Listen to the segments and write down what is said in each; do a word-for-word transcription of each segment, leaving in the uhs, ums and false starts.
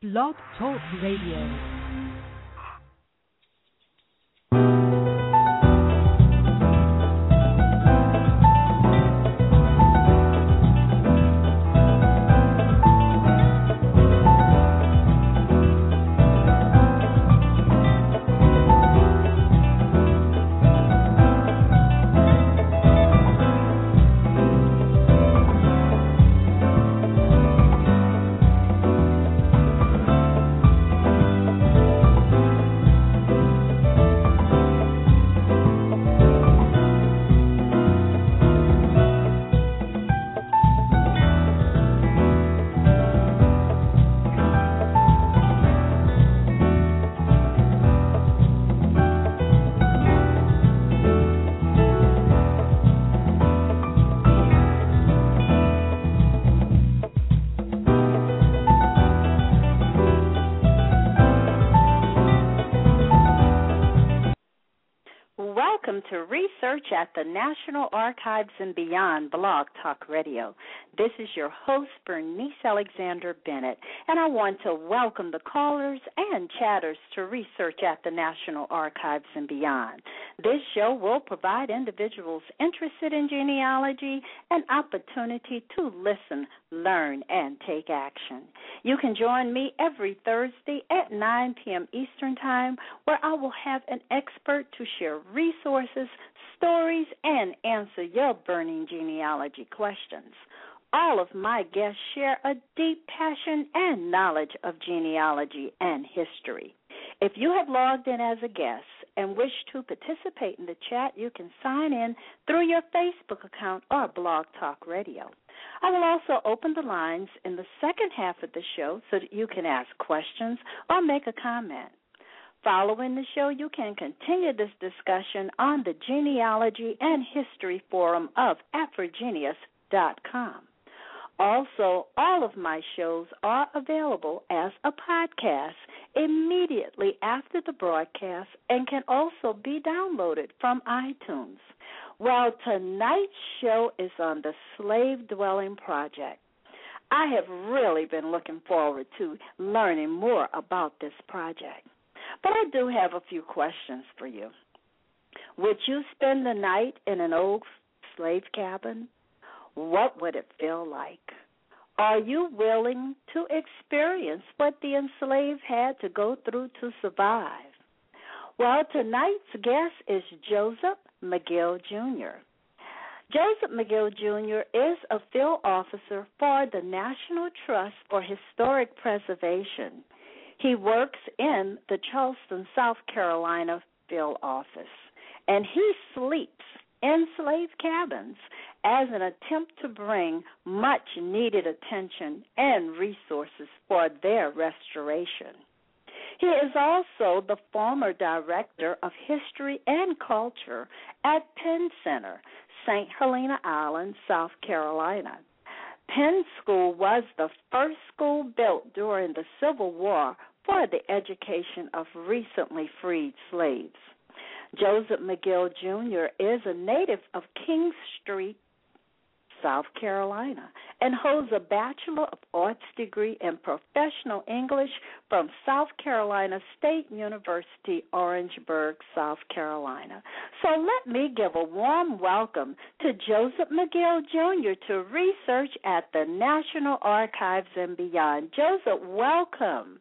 Blog Talk Radio. Welcome to Research at the National Archives and Beyond Blog Talk Radio. This is your host, Bernice Alexander Bennett, and I want to welcome the callers and chatters to Research at the National Archives and Beyond. This show will provide individuals interested in genealogy an opportunity to listen, learn, and take action. You can join me every Thursday at nine p.m. Eastern Time, where I will have an expert to share resources, stories, and answer your burning genealogy questions. All of my guests share a deep passion and knowledge of genealogy and history. If you have logged in as a guest and wish to participate in the chat, you can sign in through your Facebook account or Blog Talk Radio. I will also open the lines in the second half of the show so that you can ask questions or make a comment. Following the show, you can continue this discussion on the Genealogy and History Forum of Afrogenius dot com. Also, all of my shows are available as a podcast immediately after the broadcast and can also be downloaded from iTunes. Well, tonight's show is on the Slave Dwelling Project. I have really been looking forward to learning more about this project. But I do have a few questions for you. Would you spend the night in an old slave cabin? What would it feel like? Are you willing to experience what the enslaved had to go through to survive? Well, tonight's guest is Joseph McGill, Junior Joseph McGill, Junior is a field officer for the National Trust for Historic Preservation. He works in the Charleston, South Carolina field office, and he sleeps in slave cabins as an attempt to bring much-needed attention and resources for their restoration. He is also the former director of history and culture at Penn Center, Saint Helena Island, South Carolina. Penn School was the first school built during the Civil War for the education of recently freed slaves. Joseph McGill, Junior is a native of King Street, South Carolina, and holds a Bachelor of Arts degree in Professional English from South Carolina State University, Orangeburg, South Carolina. So let me give a warm welcome to Joseph McGill, Junior to Research at the National Archives and Beyond. Joseph, welcome.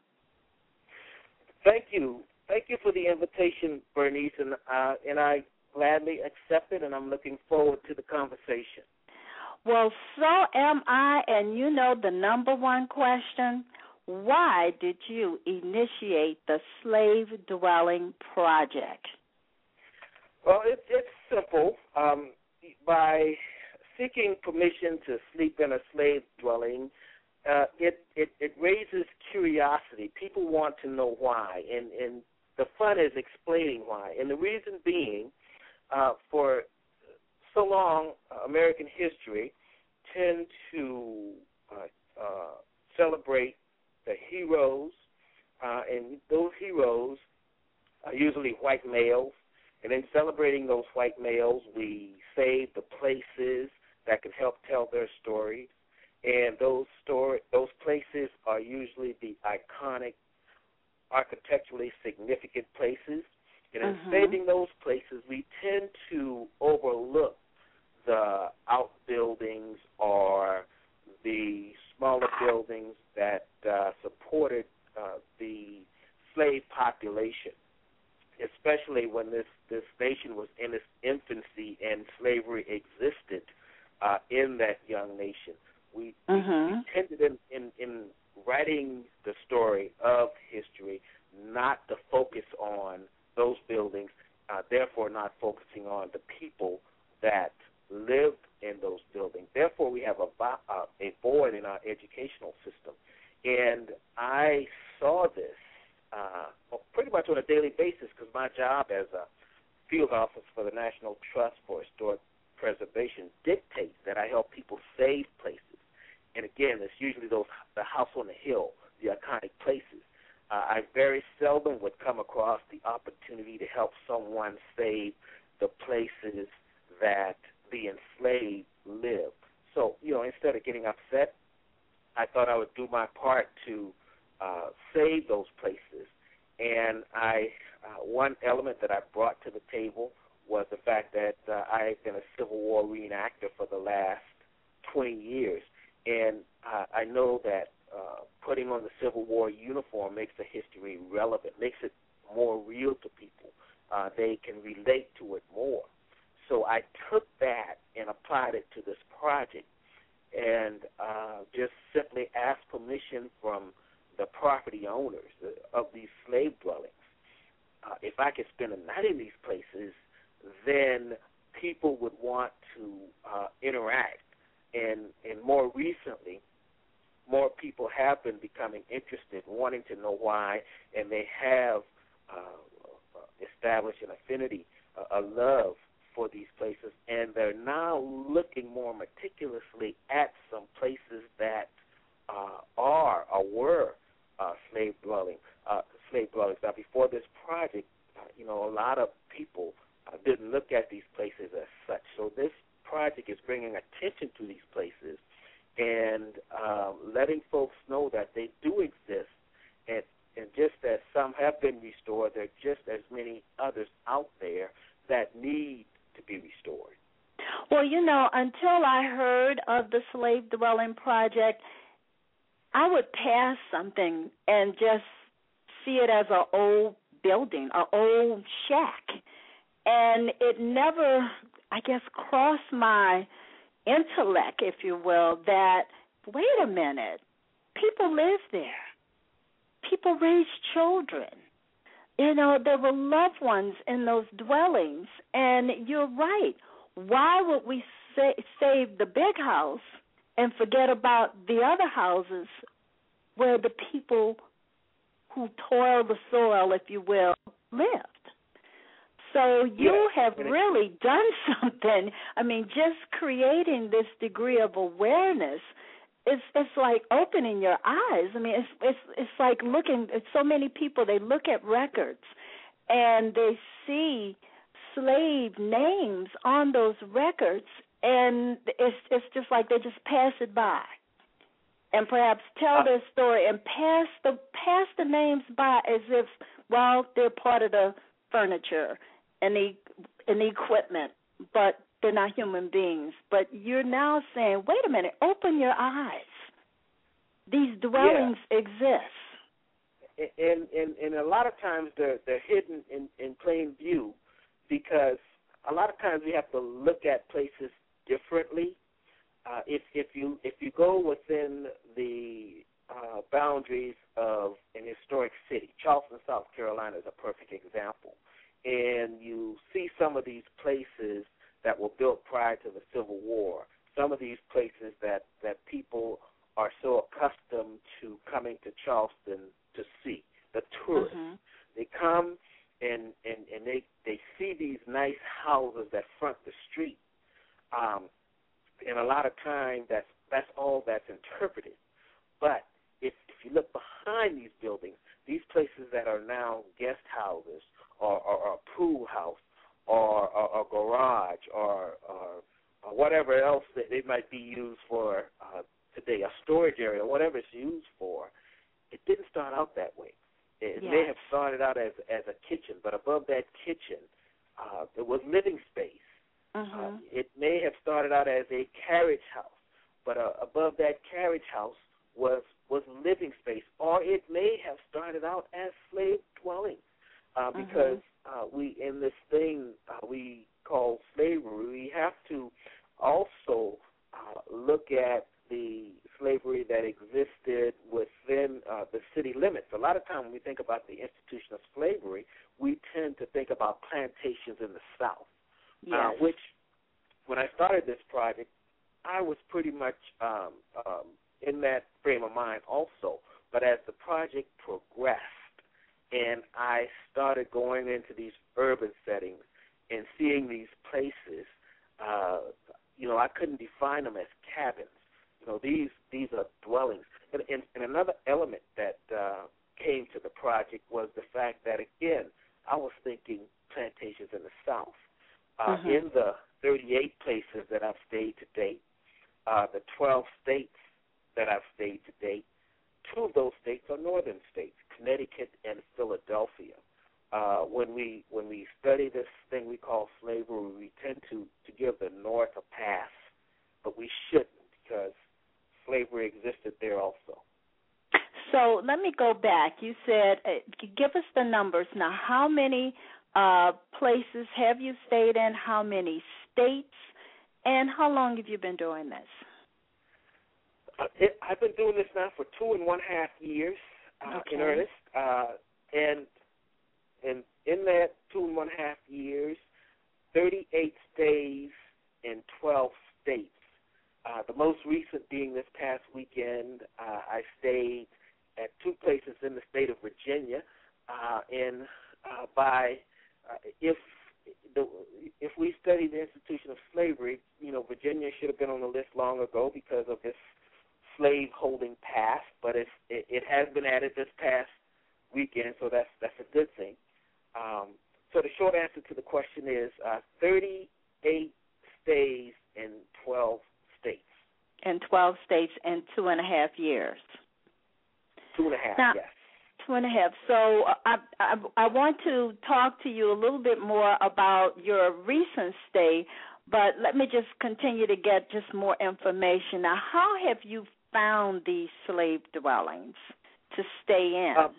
Thank you. Thank you for the invitation, Bernice, and, uh, and I gladly accept it, and I'm looking forward to the conversation. Well, so am I, and you know the number one question, why did you initiate the Slave Dwelling Project? Well, it, it's simple. Um, by seeking permission to sleep in a slave dwelling, uh, it, it, it raises curiosity. People want to know why, and, and the fun is explaining why. And the reason being, uh, for so long, uh, American history tend to uh, uh, celebrate the heroes, uh, and those heroes are usually white males. And in celebrating those white males, we save the places that can help tell their stories. and those story those places are usually the iconic, architecturally significant places. And in Mhm. saving those places, we tend to overlook the outbuildings or the smaller buildings that uh, supported uh, the slave population, especially when this, this nation was in its infancy and slavery existed uh, in that young nation. We, Mhm. we tended in, in, in writing the story of history not to focus on those buildings, uh, therefore not focusing on the people that lived in those buildings. Therefore, we have a, uh, a void in our educational system. And I saw this uh, pretty much on a daily basis because my job as a field officer for the National Trust for Historic Preservation dictates that I help people save places. And again, it's usually those the house on the hill, the iconic places. Uh, I very seldom would come across the opportunity to help someone save the places that the enslaved live. So, you know, instead of getting upset, I thought I would do my part to uh, save those places. And I, uh, one element that I brought to the table was the fact that uh, I've been a Civil War reenactor for the last twenty years. And uh, I know that uh, putting on the Civil War uniform makes the history relevant, makes it more real to people. Uh, they can relate to it more. So I took that and applied it to this project and uh, just simply asked permission from the property owners of these slave dwellings. Uh, if I could spend a night in these places, then people would want to uh, interact. And, and more recently, more people have been becoming interested, wanting to know why, and they have uh, established an affinity, a, a love for these places, and they're now looking more meticulously at some places that uh, are or were uh, slave dwelling, uh, slave dwellings. Now, before this project, uh, you know, a lot of people uh, didn't look at these places as such. So this project is bringing attention to these places and uh, letting folks know that they do exist. And, and just as some have been restored, there are just as many others out there that need to be restored. Well, you know, until I heard of the Slave Dwelling Project, I would pass something and just see it as an old building, an old shack. And it never, I guess, crossed my intellect, if you will, that, wait a minute, people live there. People raise children. You know, there were loved ones in those dwellings. And you're right. Why would we sa- save the big house and forget about the other houses where the people who toil the soil, if you will, lived? So you yeah, have really done something. I mean, just creating this degree of awareness, it's it's like opening your eyes. I mean, it's it's it's like looking at so many people. They look at records and they see slave names on those records, and it's it's just like they just pass it by, and perhaps tell uh, their story and pass the pass the names by as if, well, they're part of the furniture and the and the equipment, but they're not human beings. But you're now saying, wait a minute, open your eyes. These dwellings yeah. exist. And, and and a lot of times they're they're hidden in, in plain view, because a lot of times we have to look at places differently. Uh, if if you if you go within the uh, boundaries of an historic city, Charleston, South Carolina is a perfect example, and you see some of these places that were built prior to the Civil War, some of these places that, that people are so accustomed to coming to Charleston to see, the tourists. Mm-hmm. They come and, and, and they, they see these nice houses that front the street, um, and a lot of time that's, that's all that's interpreted. But if, if you look behind these buildings, these places that are now guest houses or, or, or a pool house or a garage or, or, or whatever else that they might be used for uh, today, a storage area, whatever it's used for, it didn't start out that way. It yes. may have started out as as a kitchen, but above that kitchen, uh, there was living space. Mm-hmm. Uh, it may have started out as a carriage house, but uh, above that carriage house was was living space, or it may have started out as slave dwellings, uh, because mm-hmm. uh, we in this thing uh, we call slavery, we have to also uh, look at the slavery that existed within uh, the city limits. A lot of times when we think about the institution of slavery, we tend to think about plantations in the South, yes. uh, which when I started this project, I was pretty much um, um, in that frame of mind also. But as the project progressed and I started going into these urban settings and seeing these places, uh, you know, I couldn't define them as cabins. You know, these these are dwellings. And, and, and another element that uh, came to the project was the fact that, again, I was thinking plantations in the South. Uh, mm-hmm. In the thirty-eight places that I've stayed to date, uh, the twelve states that I've stayed to date, two of those states are northern states, Connecticut and Philadelphia. Uh, when we when we study this thing we call slavery, we tend to, to give the North a pass, but we shouldn't, because slavery existed there also. So let me go back. You said, uh, give us the numbers. Now, how many uh, places have you stayed in, how many states, and how long have you been doing this? Uh, it, I've been doing this now for two and one half years uh, okay. in earnest, uh, and and in that two and one half years, thirty-eight stays in twelve states. Uh, the most recent being this past weekend, uh, I stayed at two places in the state of Virginia, uh, and uh, by uh, if the, if we study the institution of slavery, you know, Virginia should have been on the list long ago because of its slave-holding past, but it's, it, it has been added this past weekend, so that's that's a good thing. Um, so the short answer to the question is uh, thirty-eight stays in twelve states. In twelve states in two and a half years. Two and a half, now, yes. Two and a half. So I, I, I want to talk to you a little bit more about your recent stay, but let me just continue to get just more information. Now, how have you found these slave dwellings to stay in? Um,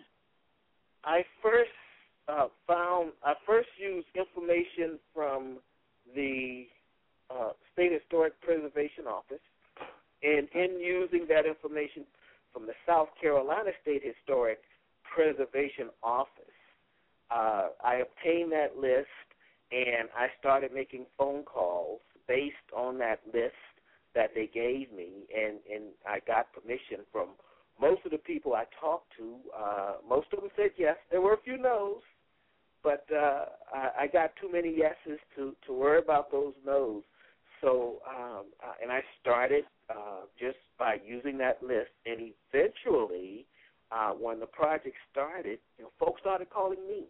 I first uh, found, I first used information from the uh, State Historic Preservation Office, and in using that information from the South Carolina State Historic Preservation Office, uh, I obtained that list, and I started making phone calls based on that list that they gave me, and, and I got permission from most of the people I talked to. Uh, most of them said yes. There were a few no's, but uh, I, I got too many yeses to, to worry about those no's. So, um, uh, and I started uh, just by using that list, and eventually, uh, when the project started, you know, folks started calling me.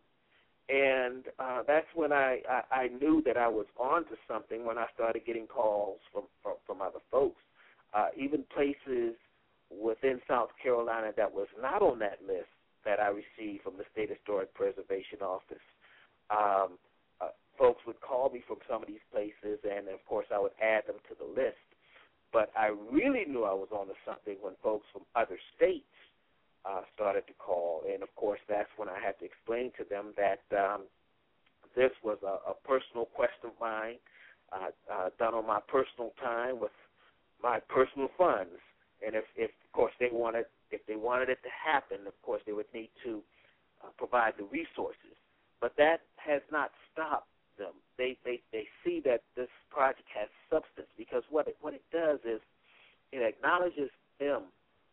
And uh, that's when I, I, I knew that I was onto something, when I started getting calls from, from, from other folks. Uh, even places within South Carolina that was not on that list that I received from the State Historic Preservation Office. Um, uh, folks would call me from some of these places, and, of course, I would add them to the list. But I really knew I was onto something when folks from other states Uh, started to call, and of course that's when I had to explain to them that um, this was a, a personal quest of mine, uh, uh, done on my personal time with my personal funds, and if, if of course they wanted, if they wanted it to happen, of course they would need to uh, provide the resources. But that has not stopped them. They they they see that this project has substance, because what it, what it does is it acknowledges them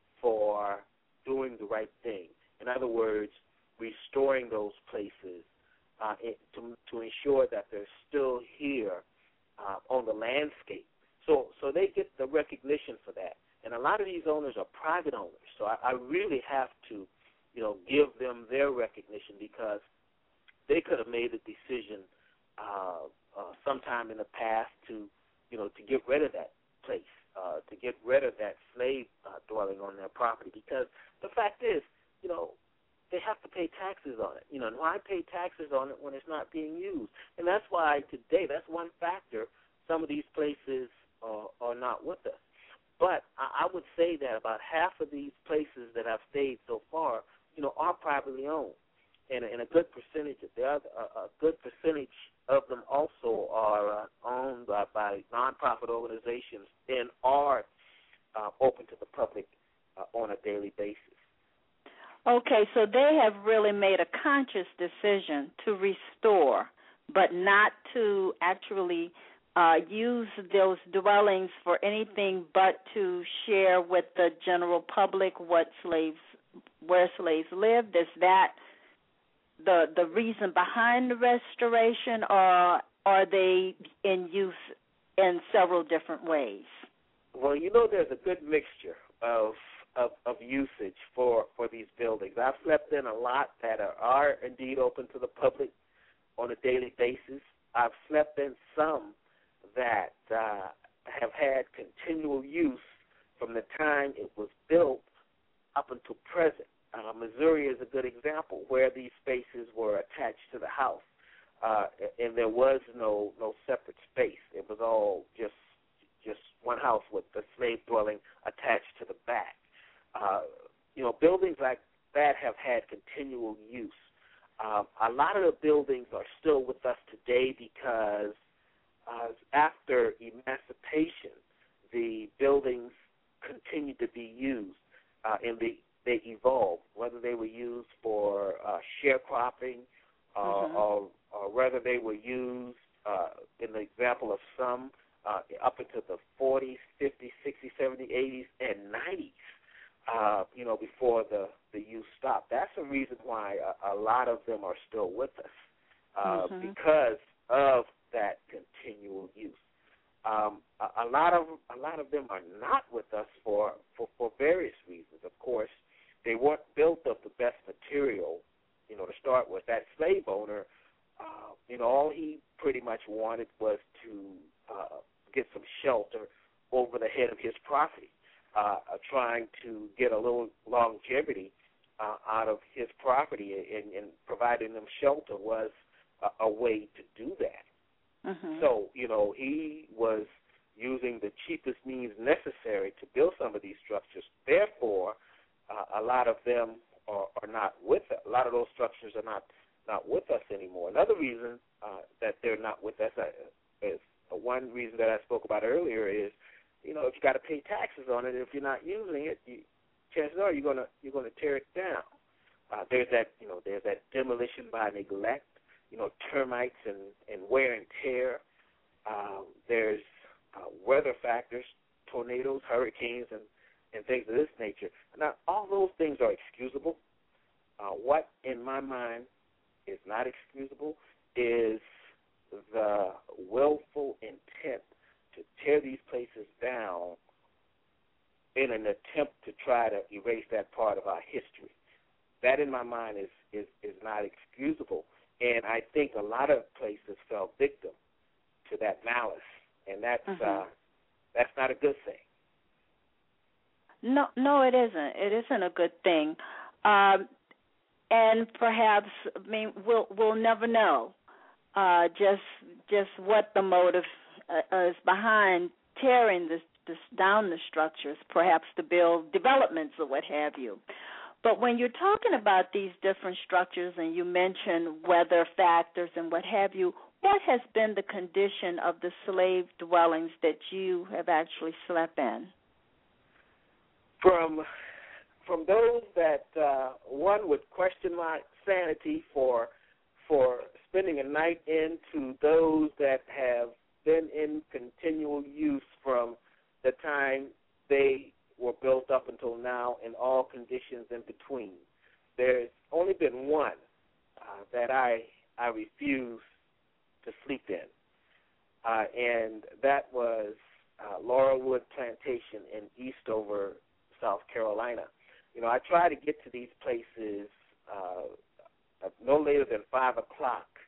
for doing the right thing. In other words, restoring those places uh, to, to ensure that they're still here uh, on the landscape. So so they get the recognition for that. And a lot of these owners are private owners. So I, I really have to, you know, give them their recognition, because they could have made a decision uh, uh, sometime in the past to, you know, to get rid of that place. uh, to get rid of that slave uh, dwelling on their property, because the fact is, you know, they have to pay taxes on it. You know, and why pay taxes on it when it's not being used? And that's why today, that's one factor, some of these places are, are not with us. But I, I would say that about half of these places that I've stayed so far, you know, are privately owned. And, and a good percentage, the other, a, a good percentage of them also are uh, owned by, by nonprofit organizations and are uh, open to the public uh, on a daily basis. Okay, so they have really made a conscious decision to restore, but not to actually uh, use those dwellings for anything but to share with the general public what slaves, where slaves lived. Is that the the reason behind the restoration, or are they in use in several different ways? Well, you know, there's a good mixture of Of, of usage for, for these buildings. I've slept in a lot that are, are indeed open to the public on a daily basis. I've slept in some that uh, have had continual use from the time it was built up until present. Uh, Missouri is a good example where these spaces were attached to the house, uh, and there was no, no separate space. It was all just just one house with the slave dwelling attached to the back. Uh, you know, buildings like that have had continual use. Um, a lot of the buildings are still with us today because uh, after emancipation, the buildings continued to be used uh, and they, they evolved, whether they were used for uh, sharecropping uh, mm-hmm. or, or whether they were used, uh, in the example of some, uh, up into the forties, fifties, sixties, seventies, eighties, and nineties. Uh, you know, before the, the use stopped. That's the reason why a, a lot of them are still with us, uh, mm-hmm. because of that continual use. Um, a, a lot of a lot of them are not with us for, for, for various reasons. Of course, they weren't built of the best material, you know, to start with. That slave owner, uh, you know, all he pretty much wanted was to uh, get some shelter over the head of his property. Uh, trying to get a little longevity uh, out of his property, and, and providing them shelter was a, a way to do that. Mm-hmm. So, you know, he was using the cheapest means necessary to build some of these structures. Therefore, uh, a lot of them are, are not with us. A lot of those structures are not, not with us anymore. Another reason uh, that they're not with us uh, is uh, one reason that I spoke about earlier is, you know, if you got to pay taxes on it, if you're not using it, you, chances are you're gonna you're gonna tear it down. Uh, there's that you know there's that demolition by neglect, you know, termites and, and wear and tear. Um, there's uh, weather factors, tornadoes, hurricanes, and, and things of this nature. Now, all those things are excusable. Uh, what, in my mind, is not excusable is the willful intent to tear these places down in an attempt to try to erase that part of our history. That, in my mind, is, is, is not excusable. And I think a lot of places fell victim to that malice, and that's mm-hmm. uh, that's not a good thing. No, no, it isn't. It isn't a good thing. Um, and perhaps, I mean, we'll we'll never know uh, just just what the motive Uh, is behind tearing this, this down the structures, perhaps to build developments or what have you. But when you're talking about these different structures and you mention weather factors and what have you, what has been the condition of the slave dwellings that you have actually slept in? From from those that uh, one would question my sanity for for spending a night in, to those that have been in continual use from the time they were built up until now, in all conditions in between. There's only been one uh, that I I refuse to sleep in, uh, and that was uh, Laurelwood Plantation in Eastover, South Carolina. You know, I try to get to these places uh, no later than five o'clock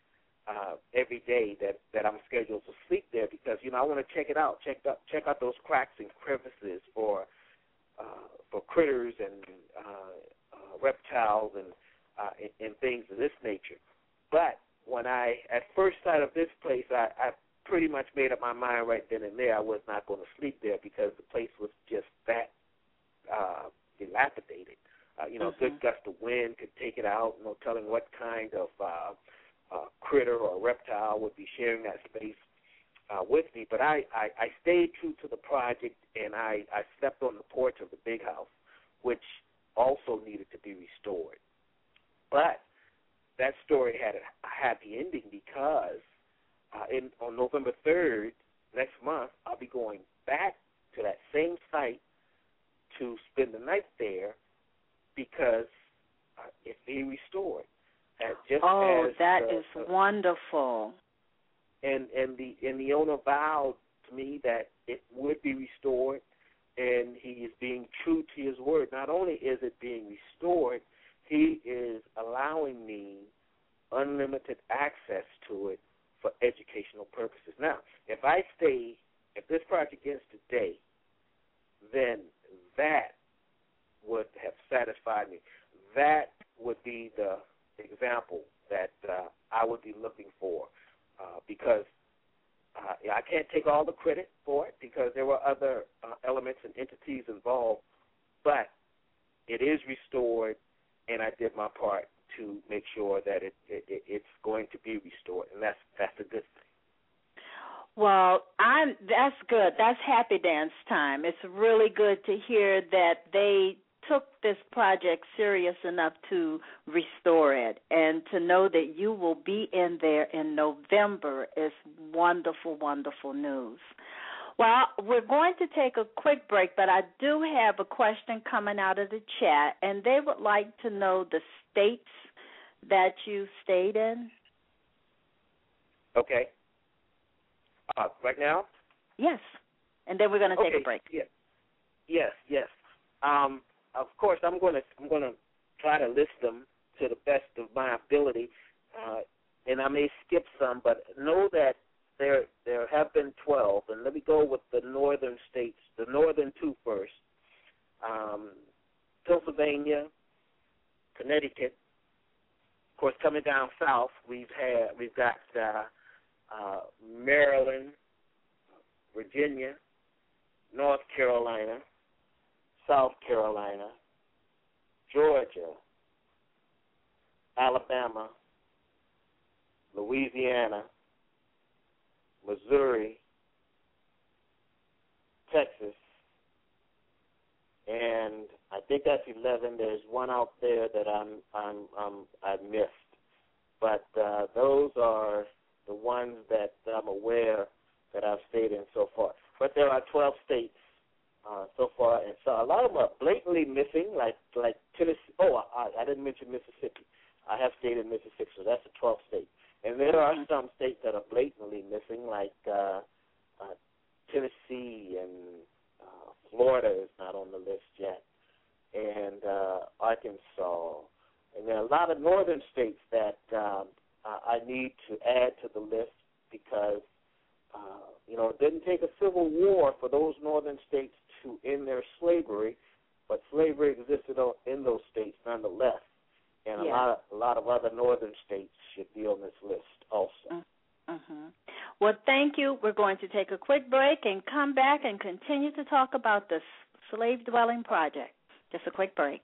uh, every day that, that I'm scheduled to sleep there because, you know, I want to check it out, check out, check out those cracks and crevices for uh, for critters and uh, uh, reptiles and, uh, and and things of this nature. But when I, at first sight of this place, I, I pretty much made up my mind right then and there I was not going to sleep there because the place was just that uh, dilapidated. Uh, you know, mm-hmm. a good gust of wind could take it out, no telling what kind of uh, uh, critter or reptile would be sharing that space uh, with me. But I, I, I stayed true to the project, and I, I slept on the porch of the big house, which also needed to be restored. But that story had a happy ending because uh, in, on November third, next month, I'll be going back to that same site to spend the night there because uh, it's being restored. Uh, just oh, as, that uh, is uh, wonderful. And and the and the owner vowed to me that it would be restored, and he is being true to his word. Not only is it being restored, he is allowing me unlimited access to it for educational purposes. Now, if I stay, if this project ends today, then that would have satisfied me. That would be the example that uh, I would be looking for uh, because uh, I can't take all the credit for it because there were other uh, elements and entities involved, but it is restored, and I did my part to make sure that it, it, it's going to be restored, and that's that's a good thing. Well, I'm. That's good. That's happy dance time. It's really good to hear that they took this project serious enough to restore it, and to know that you will be in there in November is wonderful, wonderful news. Well, we're going to take a quick break, but I do have a question coming out of the chat, and they would like to know the states that you stayed in. Okay. Uh, right now? Yes. And then we're going to take okay. a break. Yes, yes, yes. Um, of course, I'm going to I'm going to try to list them to the best of my ability, uh, and I may skip some, but know that there there have been twelve, and let me go with the northern states, the northern two first. Um, Pennsylvania, Connecticut. Of course, coming down south, we've had we've got uh, uh, Maryland, Virginia, North Carolina, South Carolina, Georgia, Alabama, Louisiana, Missouri, Texas, and I think that's eleven. There's one out there that I'm I'm, I'm I missed, but uh, those are the ones that I'm aware that I've stayed in so far. But there are twelve states uh, so far, and so a lot of them are blatantly missing, like like Tennessee. Oh, I, I didn't mention Mississippi. I have stayed in Mississippi, so that's a twelfth state. And there are some states that are blatantly missing, like uh, uh, Tennessee and uh, Florida is not on the list yet, and uh, Arkansas. And there are a lot of northern states that um, I need to add to the list because, uh, you know, it didn't take a civil war for those northern states to end their slavery, but slavery existed in those states nonetheless. And yeah. a lot of a lot of other northern states should be on this list also. Mm-hmm. Well, thank you. We're going to take a quick break and come back and continue to talk about the Slave Dwelling Project. Just a quick break.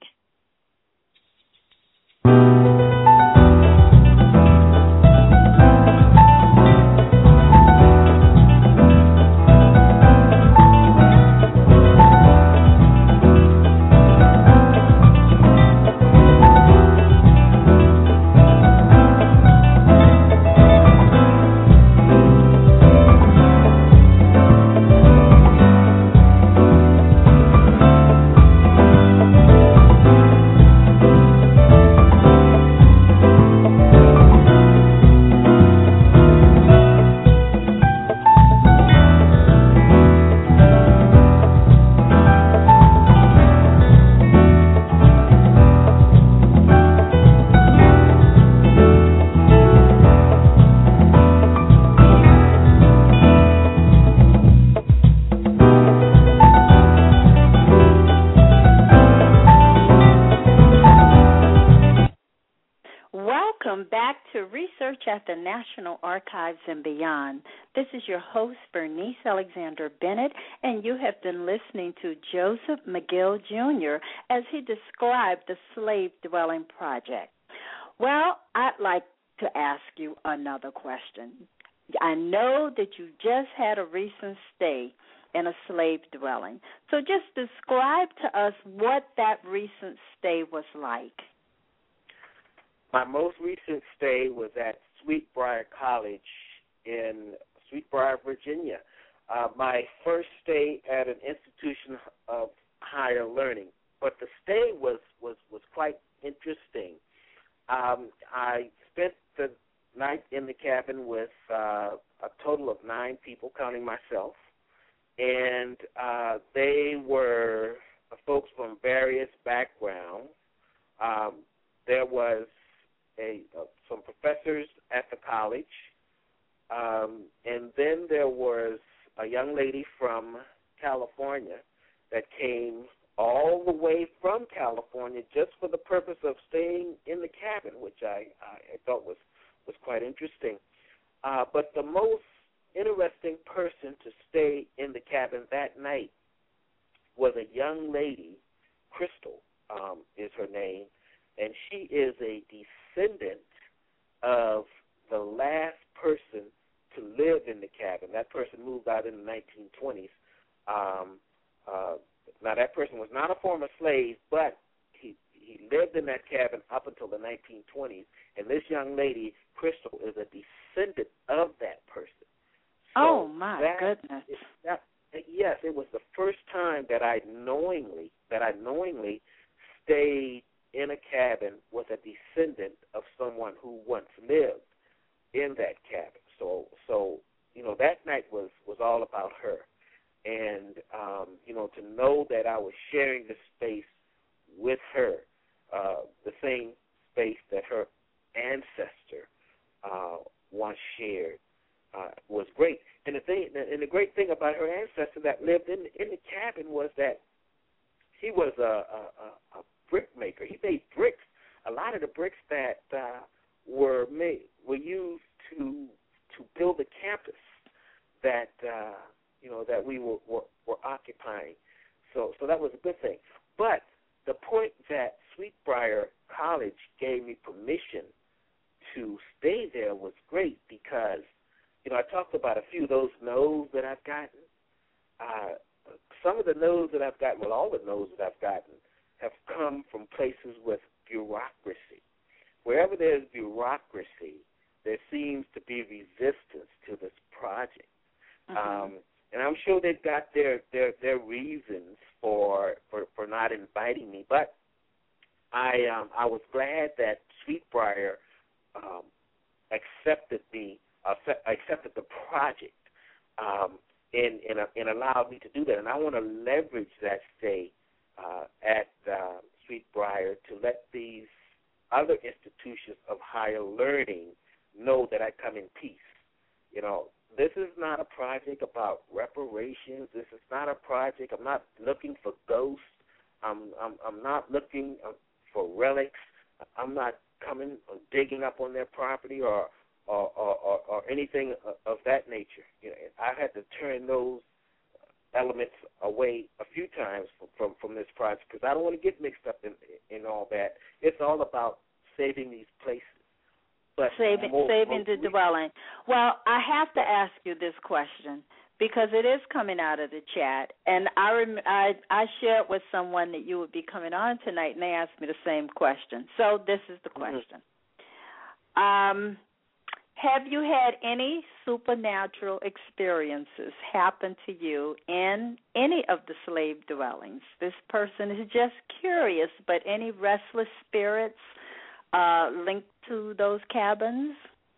Welcome back to Research at the National Archives and Beyond. This is your host, Bernice Alexander Bennett, and you have been listening to Joseph McGill, Junior as he described the Slave Dwelling Project. Well, I'd like to ask you another question. I know that you just had a recent stay in a slave dwelling, so just describe to us what that recent stay was like. My most recent stay was at Sweetbriar College in Sweetbriar, Virginia. Uh, my first stay at an institution of higher learning, but the stay was, was, was quite interesting. Um, I spent the night in the cabin with uh, a total of nine people, counting myself, and uh, they were folks from various backgrounds. Um, there was A, uh, some professors at the college, um, and then there was a young lady from California that came all the way from California just for the purpose of staying in the cabin, which I, I thought was, was quite interesting. Uh, but the most interesting person to stay in the cabin that night was a young lady, Crystal um, is her name, and she is a descendant of the last person to live in the cabin. That person moved out in the nineteen twenties. Um, uh, now, that person was not a former slave, but he, he lived in that cabin up until the nineteen twenties, and this young lady, Crystal, is a descendant of that person. So oh, my that, goodness. That, yes, it was the first time that I knowingly, that I knowingly stayed in a cabin with a descendant of someone who once lived in that cabin. So, so you know, that night was, was all about her. And, um, you know, to know that I was sharing the space with her, uh, the same space that her ancestor uh, once shared, uh, was great. And the thing, and the great thing about her ancestor that lived in in the cabin was that he was a, a, a brick maker. He made bricks. A lot of the bricks that uh, were made were used to to build the campus that uh, you know that we were, were, were occupying. So so that was a good thing. But the point that Sweetbriar College gave me permission to stay there was great because, you know, I talked about a few of those no's that I've gotten. Uh, some of the no's that I've gotten, well, all the no's that I've gotten have come from places with bureaucracy. Wherever there's bureaucracy, there seems to be resistance to this project. Mm-hmm. Um, and I'm sure they've got their, their, their reasons for, for for not inviting me. But I um, I was glad that Sweetbriar um, accepted me, uh, accepted the project, um, and, and, uh, and allowed me to do that. And I want to leverage that stay uh, at uh, Sweetbriar to let these other institutions of higher learning know that I come in peace. You know, this is not a project about reparations. This is not a project. I'm not looking for ghosts. I'm I'm, I'm not looking for relics. I'm not coming or digging up on their property or or, or, or, or anything of that nature. You know, I had to turn those elements away a few times from, from, from this project because I don't want to get mixed up in in all that. It's all about saving these places. But saving more, saving more the dwelling. Well, I have to ask you this question because it is coming out of the chat, and I rem- I, I shared with someone that you would be coming on tonight, and they asked me the same question. So this is the question. Mm-hmm. Um, have you had any supernatural experiences happen to you in any of the slave dwellings? This person is just curious, but any restless spirits uh, linked to those cabins?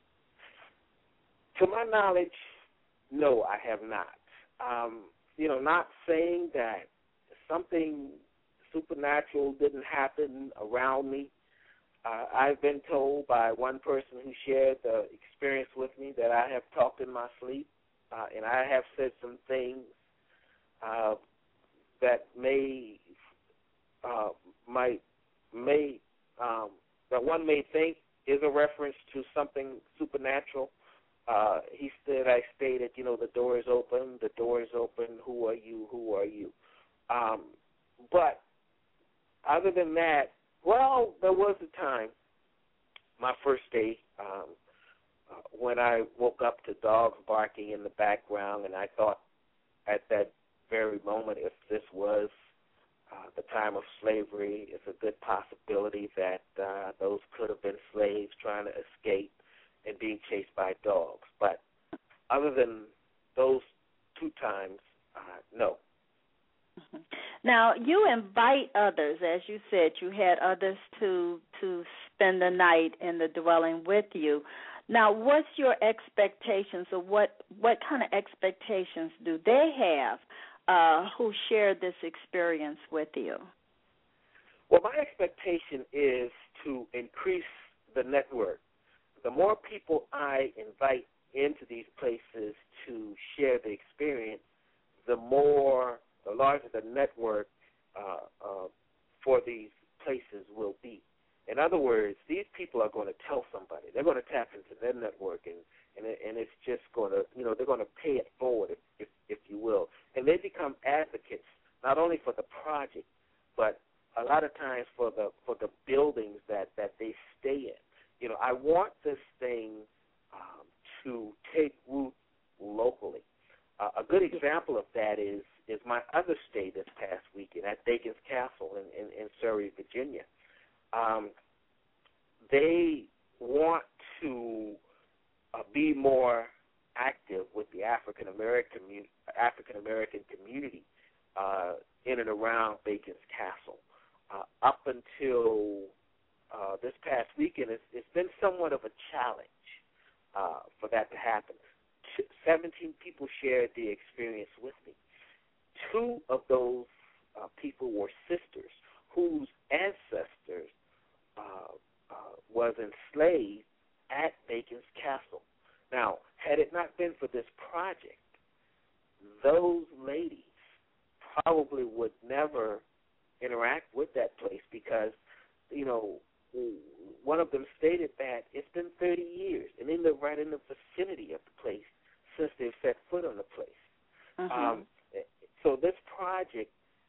To my knowledge, no, I have not. Um, you know, not saying that something supernatural didn't happen around me. Uh, I've been told by one person who shared the experience with me that I have talked in my sleep, uh, and I have said some things uh, that may uh, might may um, that one may think is a reference to something supernatural. Uh, he said, I stated, you know, the door is open, the door is open, who are you, who are you? Um, but other than that, well, there was a time, my first day, um, uh, when I woke up to dogs barking in the background, and I thought at that very moment, if this was uh, the time of slavery, it's a good possibility that uh, those could have been slaves trying to escape and being chased by dogs. But other than those two times, uh, no. Now, you invite others, as you said, you had others to to spend the night in the dwelling with you. Now, what's your expectations, or what, what kind of expectations do they have uh, who share this experience with you? Well, my expectation is to increase the network. The more people I invite into these places to share the experience, the more, the larger the network uh, uh, for these places will be. In other words, these people are going to tell somebody. They're going to tap into their network, and and, it, and it's just going to, you know, they're going to pay it forward, if, if if you will. And they become advocates not only for the project, but a lot of times for the for the buildings that, that they stay in. You know, I want this thing um, to take root locally. Uh, a good example of that is is my other stay this past weekend at Bacon's Castle in, in, in Surrey, Virginia. Um, they want to uh, be more active with the African American African American community uh, in and around Bacon's Castle. Uh, up until uh, this past weekend, it's, it's been somewhat of a challenge uh, for that to happen. seventeen people shared the experience with me. Two of those uh, people were sisters whose ancestors uh, uh, was enslaved at Bacon's Castle. Now, had it not been for this project, those ladies probably would never interact with that place because, you know, one of them stated that it's been thirty years, and they live right in the vicinity of the place since they've set foot on the place. Mm-hmm. Um, so this project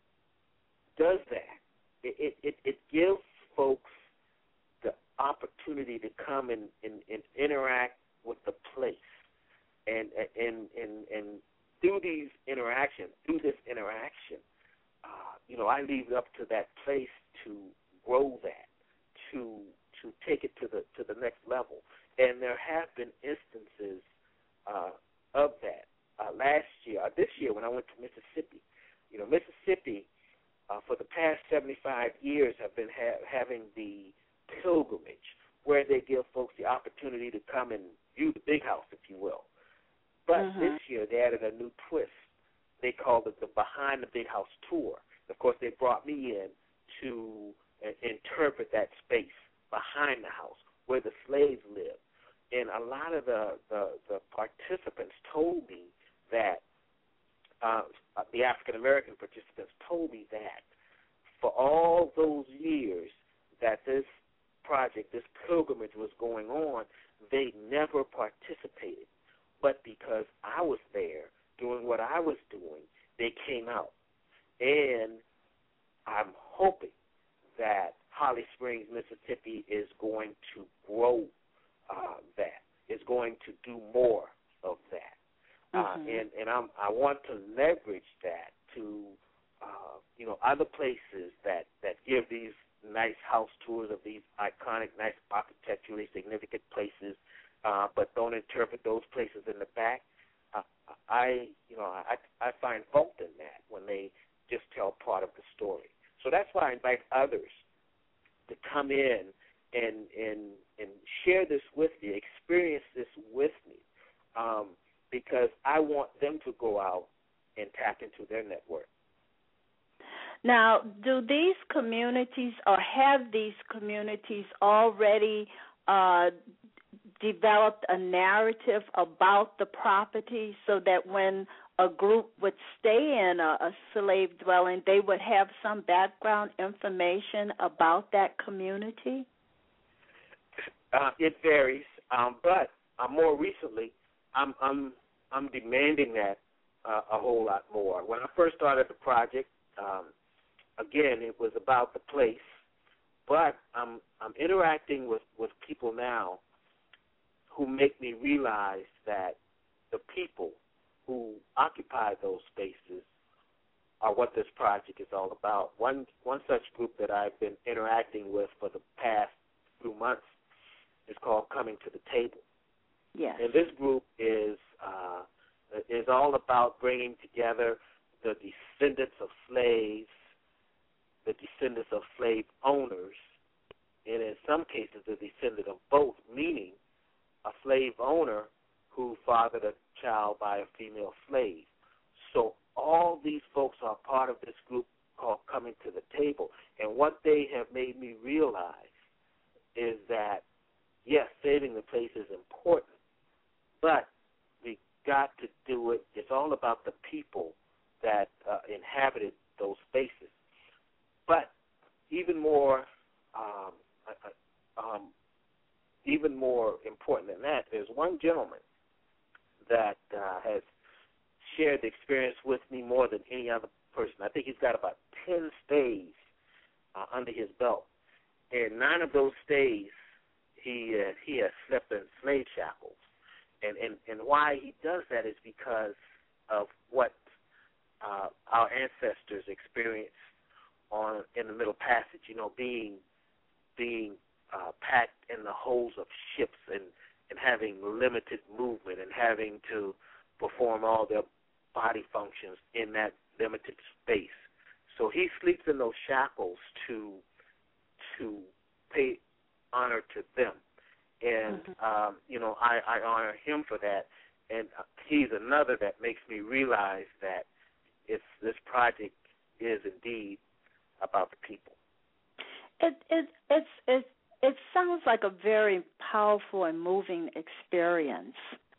does that. It, it, it, it gives folks the opportunity to come and, and, and interact with the place, and and and and through these interactions, through this interaction, uh, you know, I leave it up to that place to grow that, to to take it to the to the next level. And there have been instances uh, of that. Uh, last year, uh, this year, when I went to Mississippi, you know, Mississippi uh, for the past seventy-five years have been ha- having the pilgrimage, where they give folks the opportunity to come and view the big house, if you will. But mm-hmm. this year they added a new twist. They called it the Behind the Big House Tour. Of course, they brought me in to uh, interpret that space behind the house where the slaves lived. And a lot of the, the, the participants told me that, uh, the African-American participants told me that for all those years that this project, this pilgrimage was going on, they never participated. But because I was there doing what I was doing, they came out. And I'm hoping that Holly Springs, Mississippi is going to grow uh, that, is going to do more of that. Mm-hmm. Uh, and and I'm, I want to leverage that to, uh, you know, other places that, that give these nice house tours of these iconic, nice architecturally significant places, uh, but don't interpret those places in the back. Uh, I, you know, I, I find fault in that when they just tell part of the story. So that's why I invite others to come in and and and share this with me, experience this with me, um, because I want them to go out and tap into their network. Now, do these communities or have these communities already uh, developed a narrative about the property so that when a group would stay in a, a slave dwelling, they would have some background information about that community? Uh, it varies, um, but uh, more recently, I'm I'm I'm demanding that uh, a whole lot more. When I first started the project, um, again, it was about the place, but I'm I'm interacting with, with people now who make me realize that the people who occupy those spaces are what this project is all about. One one such group that I've been interacting with for the past few months is called Coming to the Table. Yes. And this group is uh, is all about bringing together the descendants of slaves, the descendants of slave owners, and in some cases the descendant of both, meaning a slave owner who fathered a child by a female slave. So all these folks are part of this group called Coming to the Table. And what they have made me realize is that, yes, saving the place is important, but we got to do it. It's all about the people that uh, inhabited those spaces. But even more, um, uh, um, even more important than that, there's one gentleman that uh, has shared the experience with me more than any other person. I think he's got about ten stays uh, under his belt, and nine of those stays he uh, he has slept in slave shackles. And, and and why he does that is because of what uh, our ancestors experienced on in the Middle Passage. You know, being being uh, packed in the holds of ships and, and having limited movement and having to perform all their body functions in that limited space. So he sleeps in those shackles to to pay honor to them. And, mm-hmm. um, you know, I, I honor him for that. And he's another that makes me realize that it's, this project is indeed about the people. It it it's it it sounds like a very powerful and moving experience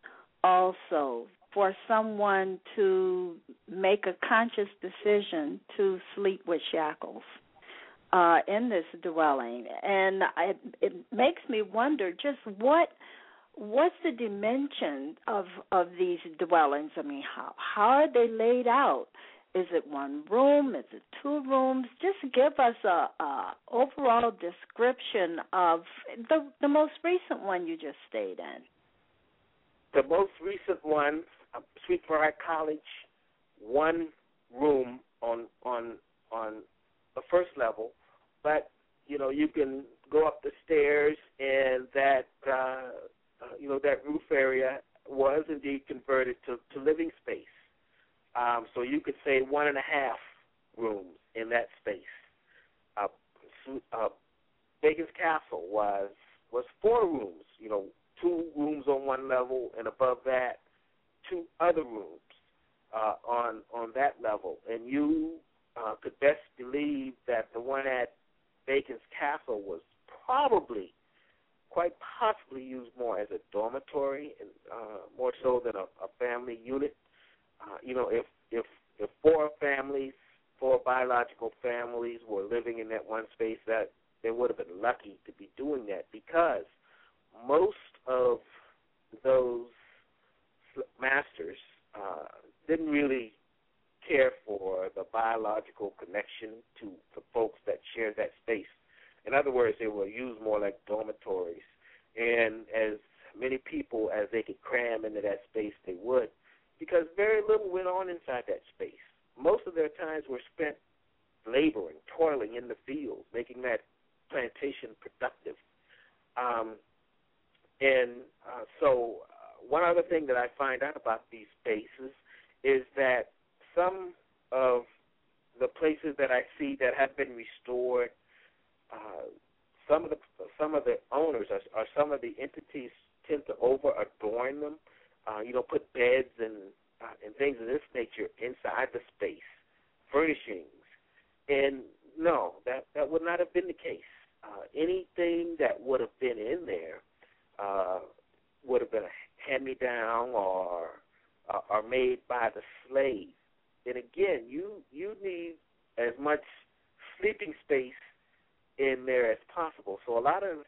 also for someone to make a conscious decision to sleep with shackles uh, in this dwelling. And I, it makes me wonder just what what's the dimension of of these dwellings? I mean, how how are they laid out? Is it one room? Is it two rooms? Just give us a, a overall description of the the most recent one you just stayed in. The most recent one, uh, Sweet Pride College, one room on on on the first level, but you know you can go up the stairs, and that uh, uh, you know that roof area was indeed converted to, to living space. Um, so you could say one and a half rooms in that space. Uh, uh, Bacon's Castle was was four rooms, you know, two rooms on one level, and above that, two other rooms uh, on on that level. And you uh, could best believe that the one at Bacon's Castle was probably, quite possibly used more as a dormitory, and uh, more so than a, a family unit. Uh, you know, if, if if four families, four biological families were living in that one space, that they would have been lucky to be doing that, because most of those masters uh, didn't really care for the biological connection to the folks that shared that space. In other words, they were used more like dormitories, and as many people as they could cram into that space, they would, because very little went on inside that space. Most of their times were spent laboring, toiling in the fields, making that plantation productive. Um, and uh, so uh, one other thing that I find out about these spaces is that some of the places that I see that have been restored, uh, some of the some of the owners or, or some of the entities tend to over-adorn them. Uh, you know, put beds and uh, and things of this nature inside the space, furnishings. And no, that, that would not have been the case. Uh, anything that would have been in there uh, would have been a hand-me-down or uh, or made by the slave. And again, you you need as much sleeping space in there as possible. So a lot of the things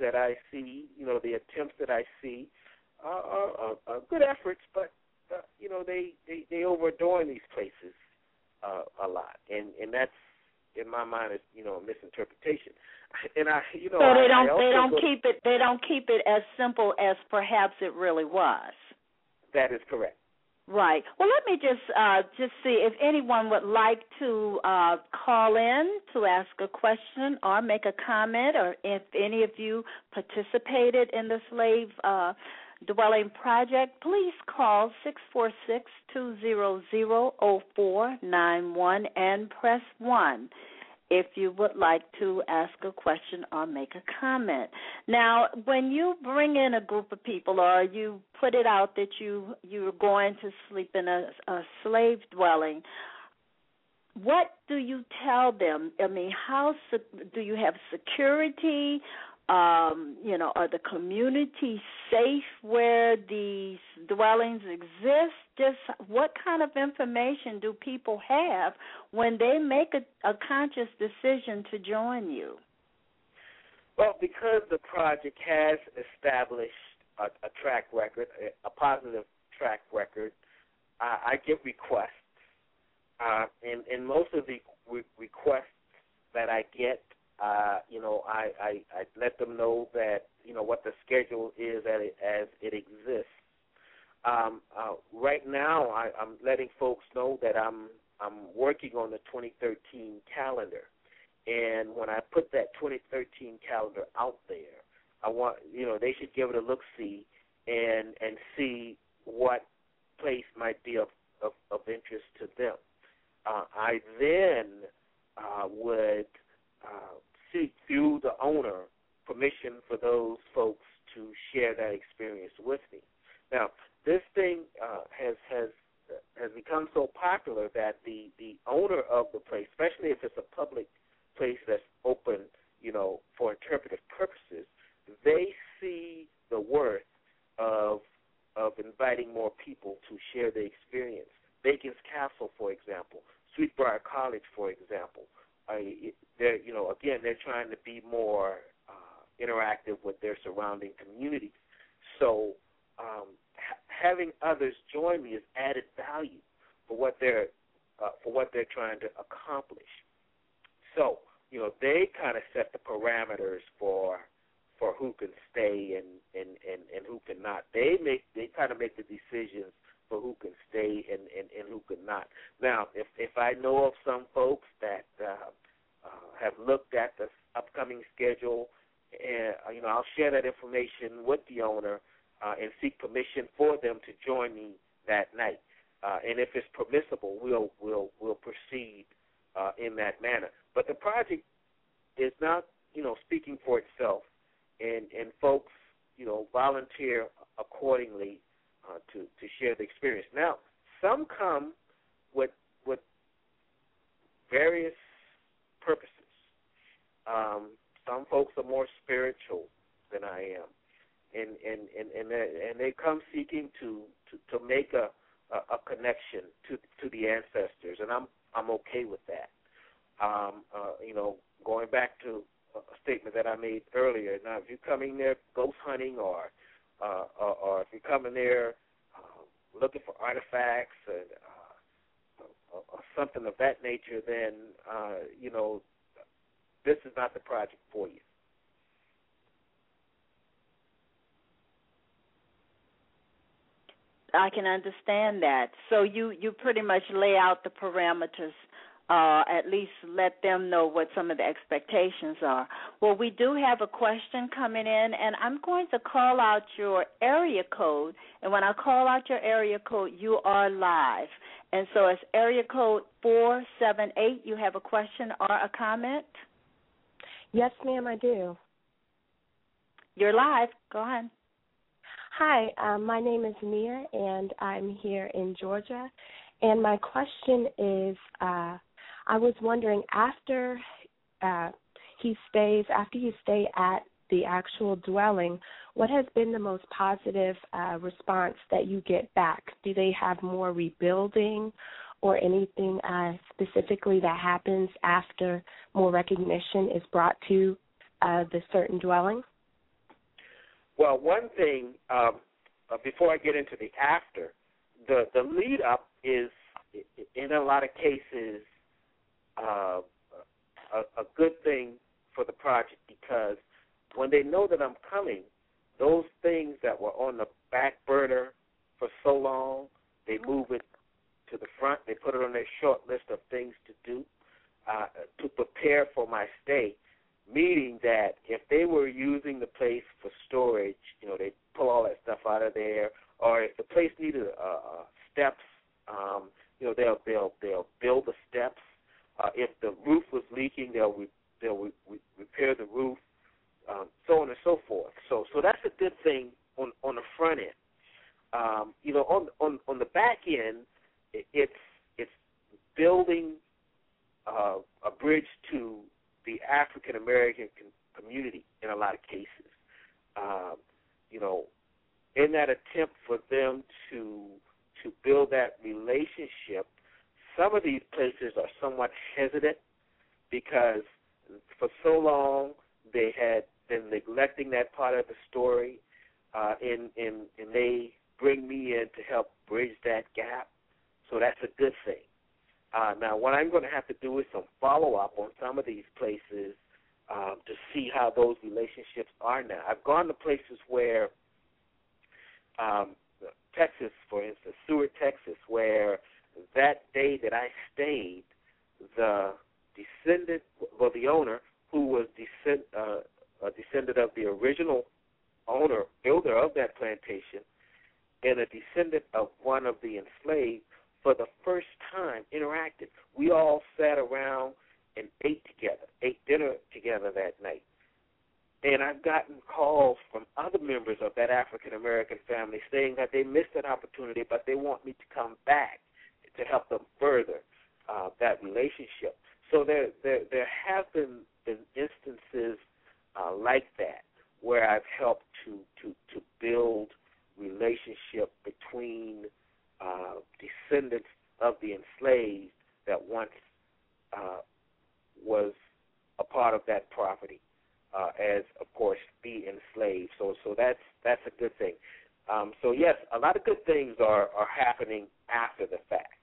that I see, you know, the attempts that I see are, are, are good efforts, but, uh, you know, they, they, they overadorn these places uh, a lot. And, and that's, in my mind, is, you know, a misinterpretation. And I, you know, so they don't I, I they don't go, keep it they don't keep it as simple as perhaps it really was. That is correct. Right. Well, let me just uh, just see if anyone would like to uh, call in to ask a question or make a comment, or if any of you participated in the slave uh, dwelling project. Please call six four six, two zero zero, zero four nine one and press one if you would like to ask a question or make a comment. Now, when you bring in a group of people or you put it out that you, you're going to sleep in a, a slave dwelling, what do you tell them? I mean, how do you have security? Um, you know, are the community safe where these dwellings exist? Just what kind of information do people have when they make a, a conscious decision to join you? Well, because the project has established a, a track record, a, a positive track record, uh, I get requests, uh, and, and most of the re- requests that I get, Uh, you know, I, I, I let them know that, you know, what the schedule is as it, as it exists. Um, uh, right now, I, I'm letting folks know that I'm I'm working on the twenty thirteen calendar, and when I put that twenty thirteen calendar out there, I want, you know, they should give it a look-see and and see what place might be of, of, of interest to them. Uh, I then uh, would Uh, seek through the owner permission for those folks to share that experience with me. Now, this thing uh, has has has become so popular that the, the owner of the place, especially if it's a public place that's open, you know, for interpretive purposes, they see the worth of of inviting more people to share the experience. Bacon's Castle, for example, Sweetbriar College, for example. Uh, they're, you know, again, they're trying to be more uh, interactive with their surrounding communities. So um, ha- having others join me is added value for what they're uh, for what they're trying to accomplish. So, you know, they kind of set the parameters for for who can stay and, and, and, and who cannot. They make they kind of make the decisions for who can stay and, and, and who cannot. Now, if if I know of some folks that uh, uh, have looked at the upcoming schedule, and uh, you know, I'll share that information with the owner uh, and seek permission for them to join me that night. Uh, and if it's permissible, we'll we'll we'll proceed uh, in that manner. But the project is not, you know, speaking for itself, and and folks, you know, volunteer accordingly. Uh, to, to share the experience. Now, some come with with various purposes. Um, some folks are more spiritual than I am, and and and and they, and they come seeking to, to, to make a, a, a connection to to the ancestors, and I'm I'm okay with that. Um, uh, you know, going back to a statement that I made earlier. Now, if you're coming there ghost hunting or Uh, or, or if you're coming there uh, looking for artifacts and, uh, or, or something of that nature, then, uh, you know, this is not the project for you. I can understand that. So you, you pretty much lay out the parameters, uh, at least let them know what some of the expectations are. Well, we do have a question coming in, and I'm going to call out your area code, and when I call out your area code, you are live. And so it's area code four seven eight. You have a question or a comment? Yes, ma'am, I do. You're live. Go ahead. Hi, um, my name is Mia, and I'm here in Georgia. And my question is, uh, I was wondering, after uh, he stays, after you stay at the actual dwelling, what has been the most positive uh, response that you get back? Do they have more rebuilding or anything uh, specifically that happens after more recognition is brought to uh, the certain dwelling? Well, one thing, um, uh, before I get into the after, the, the lead up is, in a lot of cases, uh, a, a good thing for the project, because when they know that I'm coming, those things that were on the back burner for so long, they move it to the front. They put it on their short list of things to do uh, to prepare for my stay, meaning that if they were using the place for storage, you know, they pull all that stuff out of there, or if the place needed uh, steps, um, you know, they'll they'll they'll build the steps. Uh, if the roof was leaking, they'll re- they'll re- re- repair the roof, um, so on and so forth. So so that's a good thing on on the front end. Um, you know, on on on the back end, it, it's it's building uh, a bridge to the African American com- community in a lot of cases. Um, you know, in that attempt for them to to build that relationship, some of these places are somewhat hesitant because for so long they had been neglecting that part of the story, uh, and, and, and they bring me in to help bridge that gap. So that's a good thing. Uh, now, what I'm going to have to do is some follow-up on some of these places um, to see how those relationships are now. I've gone to places where um, Texas, for instance, Seward, Texas, where that day that I stayed, the descendant, well, the owner, who was descend, uh, a descendant of the original owner, builder of that plantation, and a descendant of one of the enslaved, for the first time interacted. We all sat around and ate together, ate dinner together that night. And I've gotten calls from other members of that African-American family saying that they missed that opportunity, but they want me to come back to help them further uh, that relationship. So there, there, there have been, been instances uh, like that where I've helped to, to, to build relationship between uh, descendants of the enslaved that once uh, was a part of that property. Uh, as, of course, be enslaved. So so that's that's a good thing. Um, so, yes, a lot of good things are, are happening after the fact.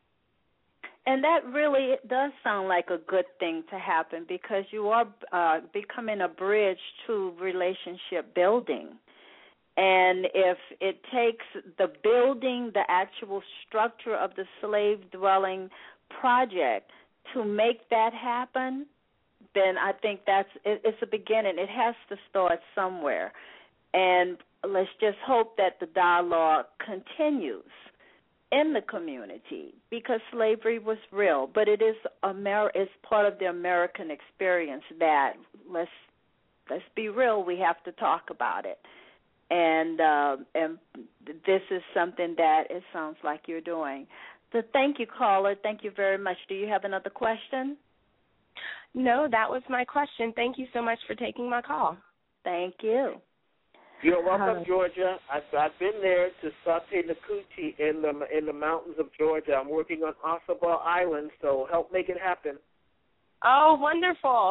And that really does sound like a good thing to happen, because you are uh, becoming a bridge to relationship building. And if it takes the building, the actual structure of the slave-dwelling project to make that happen, then I think that's it, it's a beginning. It has to start somewhere. And let's just hope that the dialogue continues in the community, because slavery was real, but it is Amer- it's part of the American experience that, let's let's be real, we have to talk about it. And uh, and this is something that it sounds like you're doing. So thank you, caller. Thank you very much. Do you have another question? No, that was my question. Thank you so much for taking my call. Thank you. You're welcome, Georgia. I've, I've been there to Sate Nakuti in the in the mountains of Georgia. I'm working on Ossabaw Island, so help make it happen. Oh, wonderful.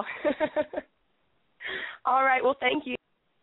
All right. Well, thank you.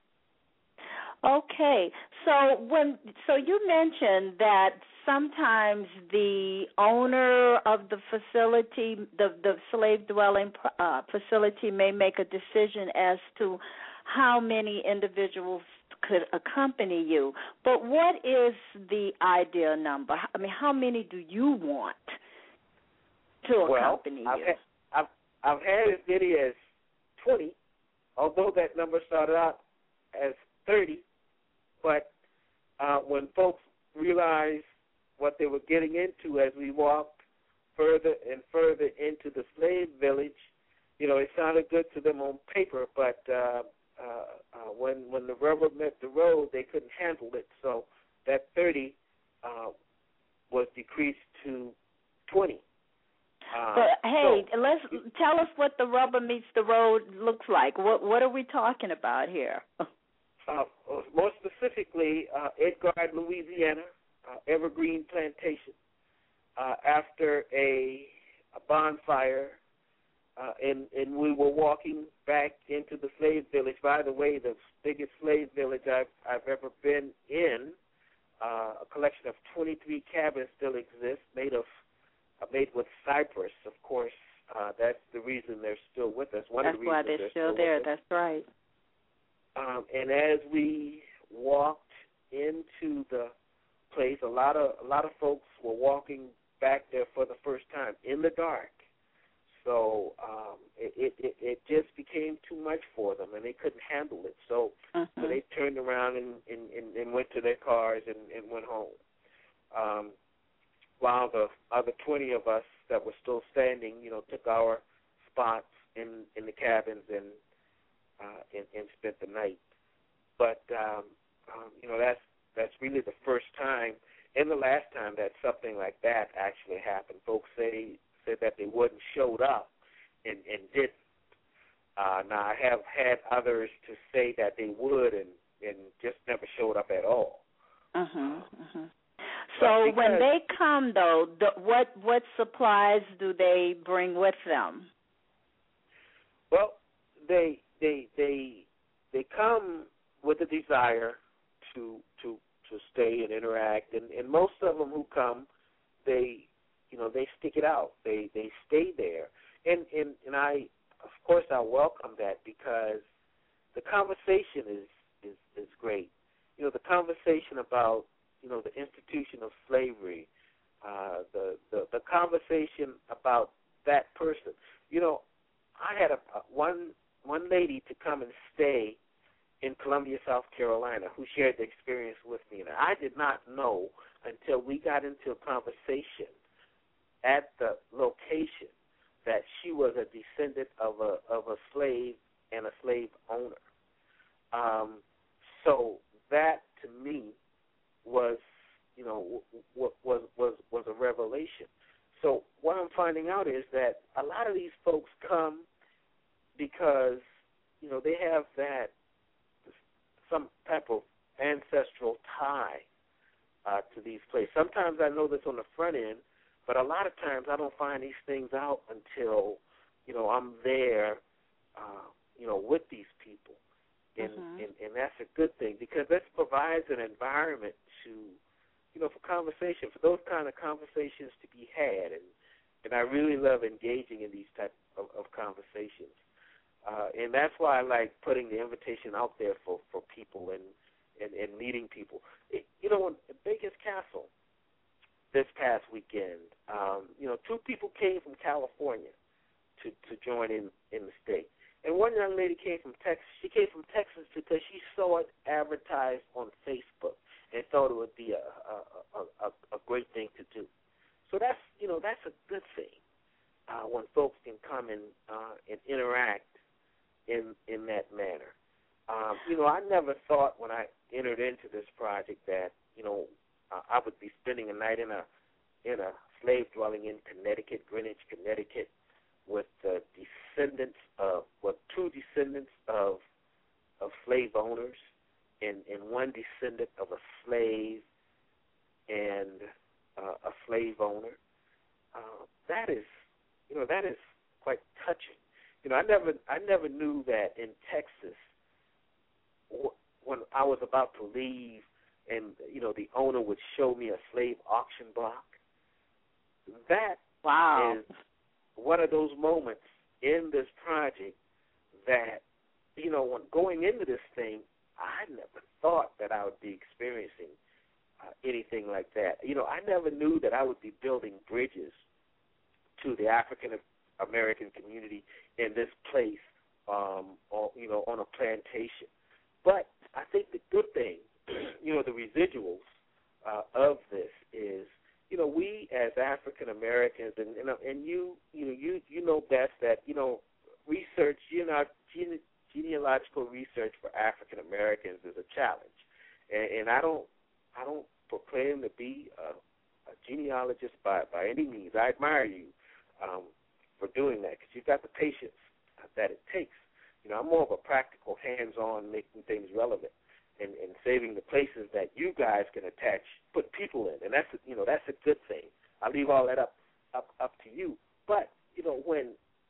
Okay. So when so you mentioned that sometimes the owner of the facility, the, the slave-dwelling uh, facility, may make a decision as to how many individuals could accompany you. But what is the ideal number? I mean, how many do you want to well, accompany I've you? Had, I've, I've had as many as twenty, although that number started out as thirty. But uh, when folks realized what they were getting into as we walked further and further into the slave village, you know, it sounded good to them on paper, but uh, uh, uh, when when the rubber met the road, they couldn't handle it. So that thirty uh, was decreased to twenty. Uh, but hey, so, let's tell us what the rubber meets the road looks like. What what are we talking about here? Uh, more specifically, uh, Edgard, Louisiana, uh, Evergreen Plantation. Uh, after a, a bonfire uh, and and we were walking back into the slave village. By the way, the biggest slave village I've I've ever been in. Uh, a collection of twenty-three cabins still exists, made of uh, made with cypress. Of course, uh, that's the reason they're still with us. One that's of the reasons why they're, they're still, still there. With us. That's right. Um, and as we walked into the place, a lot of a lot of folks were walking back there for the first time in the dark. So um, it, it it just became too much for them, and they couldn't handle it. So, mm-hmm. so they turned around and, and, and, and went to their cars and, and went home. Um, while the other twenty of us that were still standing, you know, took our spots in, in the cabins and, uh, and and spent the night. But um, um, you know, that's that's really the first time and the last time that something like that actually happened. Folks say. said that they wouldn't showed up and, and didn't. Uh, now, I have had others to say that they would and, and just never showed up at all. Uh-huh, uh-huh. So when they come, though, the, what what supplies do they bring with them? Well, they they they they come with a desire to to to stay and interact, and, and most of them who come, they you know, they stick it out. They they stay there. And, and, and I, of course, I welcome that because the conversation is, is, is great. You know, the conversation about, you know, the institution of slavery, uh, the, the, the conversation about that person. You know, I had a, a one one lady to come and stay in Columbia, South Carolina, who shared the experience with me. And I did not know until we got into a conversation at the location that she was a descendant of a of a slave and a slave owner. Um, so that to me was, you know, w- was was was a revelation. So what I'm finding out is that a lot of these folks come because, you know, they have that some type of ancestral tie uh, to these places. Sometimes I know this on the front end. But a lot of times I don't find these things out until, you know, I'm there, uh, you know, with these people. And, mm-hmm. and and that's a good thing because this provides an environment to, you know, for conversation, for those kind of conversations to be had. And, and I really love engaging in these type of, of conversations. Uh, and that's why I like putting the invitation out there for, for people and, and, and meeting people. It, you know, in Baker's Castle, this past weekend, um, you know, two people came from California to, to join in, in the state. And one young lady came from Texas. She came from Texas because she saw it advertised on Facebook and thought it would be a, a, a, a great thing to do. So that's, you know, that's a good thing uh, when folks can come and, uh, and interact in, in that manner. Um, you know, I never thought when I entered into this project that, you know, Uh, I would be spending a night in a in a slave dwelling in Connecticut, Greenwich, Connecticut, with the descendants of, well, two descendants of of slave owners, and, and one descendant of a slave and uh, a slave owner. Uh, that is, you know, that is quite touching. You know, I never I never knew that in Texas, when I was about to leave, and, you know, the owner would show me a slave auction block. That wow. is one of those moments in this project that, you know, when going into this thing, I never thought that I would be experiencing uh, anything like that. You know, I never knew that I would be building bridges to the African American community in this place, um, or, you know, on a plantation. But I think the good thing, you know, the residuals uh, of this is, you know, we as African Americans, and, and and you, you know, you you know best that, you know, research, you know, gene, genealogical research for African Americans is a challenge, and, and I don't I don't proclaim to be a, a genealogist by by any means. I admire you um, for doing that because you've got the patience that it takes. You know, I'm more of a practical, hands-on, making things relevant. And, and saving the places that you guys can attach, put people in, and that's a, you know that's a good thing. I leave all that up up up to you. But you know when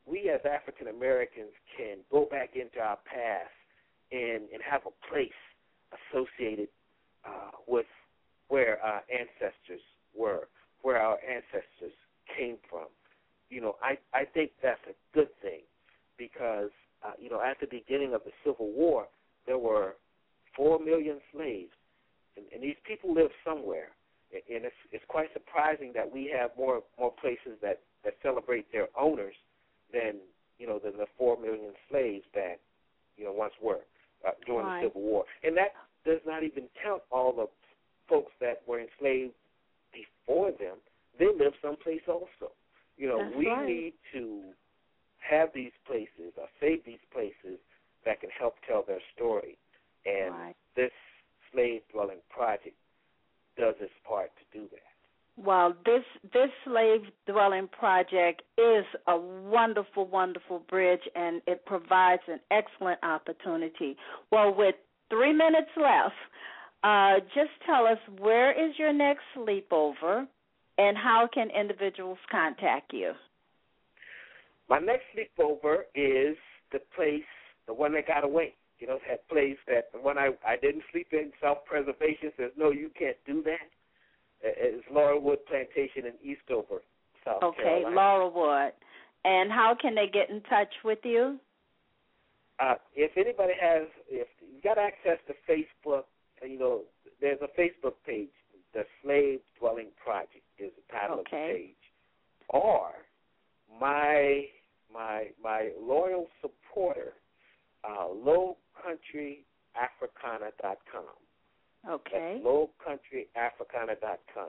we as African Americans can go back into our past and, and have a place associated uh, with where our ancestors were, where our ancestors came from. You know, I, I think that's a good thing because, uh, you know, at the beginning of the Civil War, there were four million slaves, and, and these people lived somewhere. And it's, it's quite surprising that we have more more places that, that celebrate their owners than, you know, than the four million slaves that, you know, once were uh, during right. the Civil War. And that does not even count all the folks that were enslaved before them. They lived someplace also. You know, That's we right. need to have these places or save these places that can help tell their story. And right. this slave dwelling project does its part to do that. Well, this this slave dwelling project is a wonderful, wonderful bridge, and it provides an excellent opportunity. Well, with three minutes left, uh, just tell us, where is your next sleepover, and how can individuals contact you? My next sleepover is the place, the one that got away. You know, that place that the one I, I didn't sleep in, self-preservation says, no, you can't do that. It's Laurelwood Plantation in Eastover, South okay, Carolina. Okay, Laurelwood. And how can they get in touch with you? Uh, if anybody has, if you got access to Facebook, you know, there's a Facebook page. The Slave Dwelling Project is the title okay. of the page. Or my my my loyal supporter, uh, low country africana dot com. Okay. That's low country africana dot com.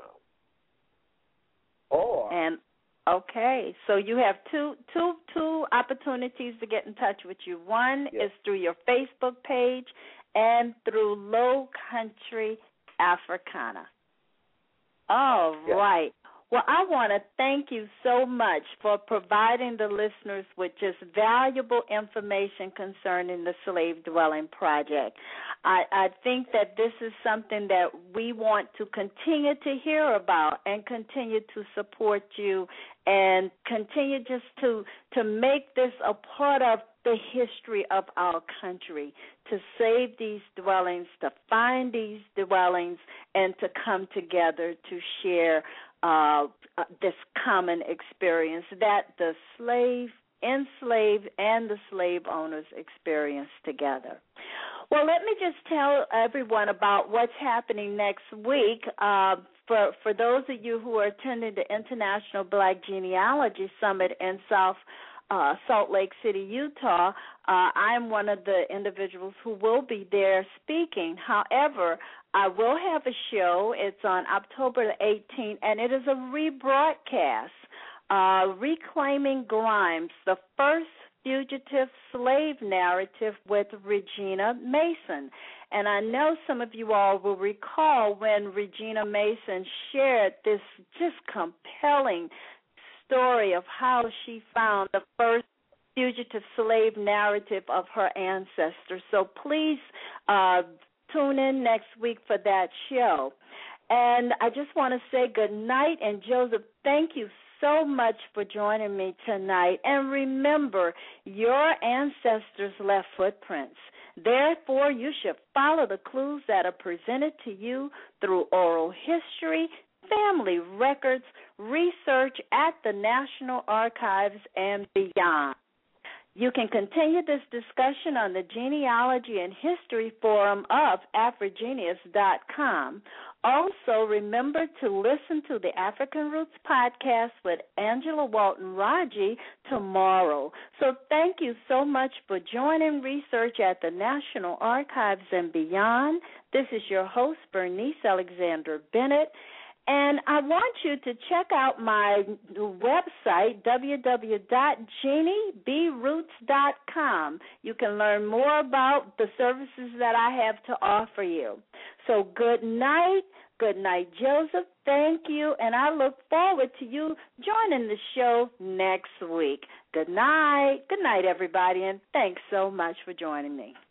Or and okay, so you have two two two opportunities to get in touch with you. One yes. is through your Facebook page and through Low Country Africana. All yes. right. Well, I want to thank you so much for providing the listeners with just valuable information concerning the Slave Dwelling Project. I, I think that this is something that we want to continue to hear about and continue to support you and continue just to, to make this a part of the history of our country, to save these dwellings, to find these dwellings, and to come together to share uh, this common experience that the slave, enslaved, and the slave owners experienced together. Well, let me just tell everyone about what's happening next week. Uh, for, for those of you who are attending the International Black Genealogy Summit in South Uh, Salt Lake City, Utah, uh, I'm one of the individuals who will be there speaking. However, I will have a show. It's on October the eighteenth, and it is a rebroadcast, uh, Reclaiming Grimes, the first fugitive slave narrative with Regina Mason. And I know some of you all will recall when Regina Mason shared this just compelling story of how she found the first fugitive slave narrative of her ancestors. So please uh, tune in next week for that show. And I just want to say good night. And Joseph, thank you so much for joining me tonight. And remember, your ancestors left footprints. Therefore, you should follow the clues that are presented to you through oral history, family records, research at the National Archives, and beyond. You can continue this discussion on the Genealogy and History Forum of Afrogenius dot com. Also, remember to listen to the African Roots podcast with Angela Walton Raji tomorrow. So thank you so much for joining research at the National Archives and beyond. This is your host, Bernice Alexander Bennett. And I want you to check out my website, w w w dot genie b roots dot com. You can learn more about the services that I have to offer you. So good night. Good night, Joseph. Thank you. And I look forward to you joining the show next week. Good night. Good night, everybody. And thanks so much for joining me.